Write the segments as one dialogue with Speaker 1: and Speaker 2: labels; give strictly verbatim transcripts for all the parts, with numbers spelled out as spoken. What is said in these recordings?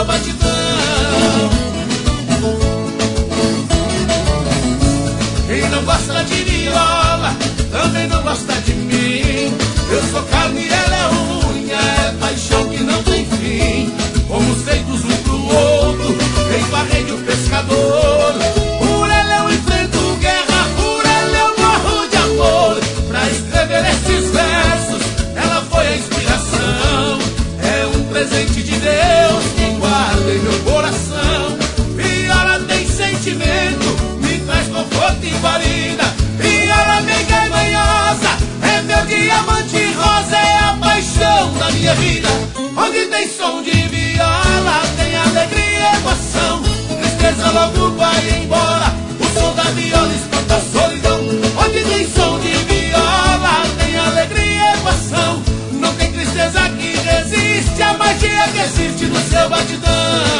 Speaker 1: seu batidão. Quem não gosta de viola também não gosta de mim. Eu sou carne, ela é unha, é paixão que não tem fim. Fomos feitos um pro outro, feito a rede o pescador. Por ela eu enfrento guerra, por ela eu morro de amor. Pra escrever esses versos, ela foi a inspiração. É um presente de Deus que guarda em meu coração. Viola tem sentimento, me traz conforto e guarida. Viola meiga e manhosa, é meu diamante rosa, é a paixão da minha vida. Onde tem som de viola, tem alegria e emoção. Tristeza logo vai embora, o som da viola espanta a solidão. Onde tem som de viola, tem alegria e emoção. Não tem tristeza que resiste a magia que existe no seu batidão.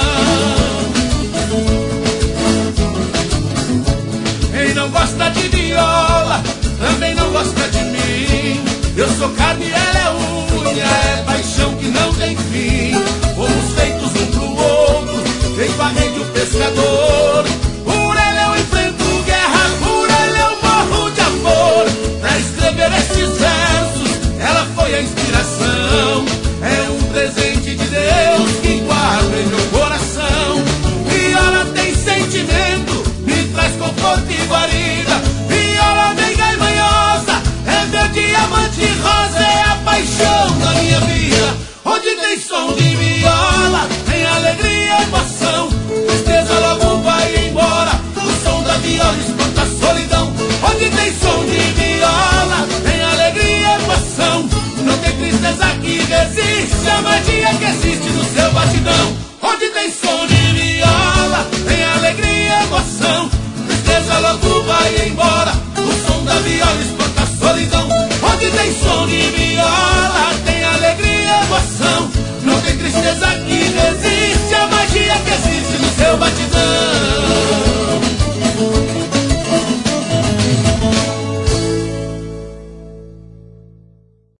Speaker 1: Quem não gosta de viola também não gosta de mim. Eu sou carne, ela é unha, é paixão que não tem fim. Fomos feitos um pro outro, feito a rede o pescador. Por ela eu enfrento guerra, por ela eu morro de amor. Pra escrever esses versos, ela foi a inspiração. É um presente de Deus que guarda em meu coração. Viola tem sentimento, me traz conforto e guarida. Viola meiga e manhosa, é meu diamante rosa, é a paixão da minha vida. Onde tem som de viola,